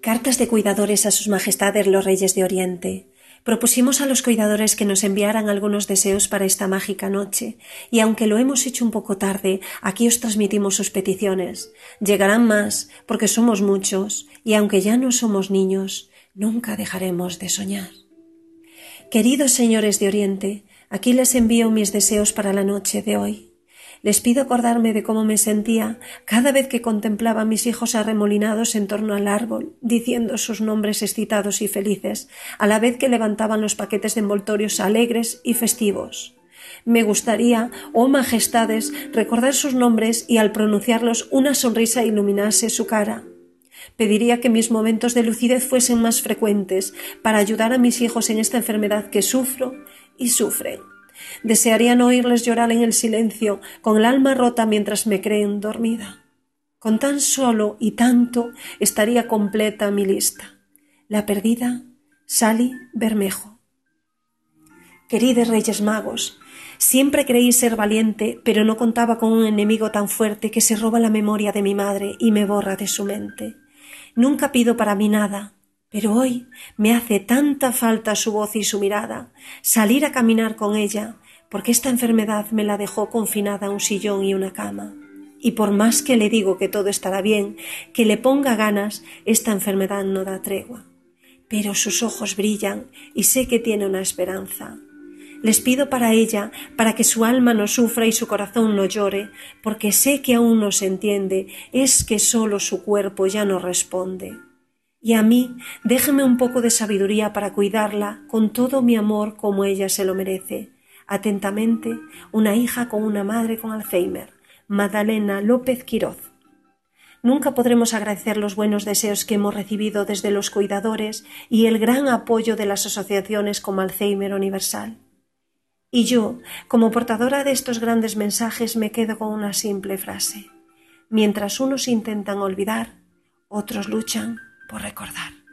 Cartas de cuidadores a sus majestades los reyes de Oriente. Propusimos a los cuidadores que nos enviaran algunos deseos para esta mágica noche, y aunque lo hemos hecho un poco tarde, aquí os transmitimos sus peticiones. Llegarán más, porque somos muchos, y aunque ya no somos niños, nunca dejaremos de soñar. Queridos señores de Oriente, aquí les envío mis deseos para la noche de hoy. Les pido acordarme de cómo me sentía cada vez que contemplaba a mis hijos arremolinados en torno al árbol, diciendo sus nombres excitados y felices, a la vez que levantaban los paquetes de envoltorios alegres y festivos. Me gustaría, oh majestades, recordar sus nombres y al pronunciarlos una sonrisa iluminase su cara. Pediría que mis momentos de lucidez fuesen más frecuentes para ayudar a mis hijos en esta enfermedad que sufro y sufren. Desearía no oírles llorar en el silencio, con el alma rota mientras me creen dormida. Con tan solo y tanto estaría completa mi lista. La perdida, Sally Bermejo. Queridos Reyes Magos, siempre creí ser valiente, pero no contaba con un enemigo tan fuerte que se roba la memoria de mi madre y me borra de su mente. Nunca pido para mí nada, pero hoy me hace tanta falta su voz y su mirada, salir a caminar con ella, porque esta enfermedad me la dejó confinada a un sillón y una cama. Y por más que le digo que todo estará bien, que le ponga ganas, esta enfermedad no da tregua. Pero sus ojos brillan y sé que tiene una esperanza. Les pido para ella, para que su alma no sufra y su corazón no llore, porque sé que aún no se entiende, es que solo su cuerpo ya no responde. Y a mí, déjeme un poco de sabiduría para cuidarla con todo mi amor como ella se lo merece. Atentamente, una hija con una madre con Alzheimer, Magdalena López Quiroz. Nunca podremos agradecer los buenos deseos que hemos recibido desde los cuidadores y el gran apoyo de las asociaciones como Alzheimer Universal. Y yo, como portadora de estos grandes mensajes, me quedo con una simple frase. Mientras unos intentan olvidar, otros luchan por recordar.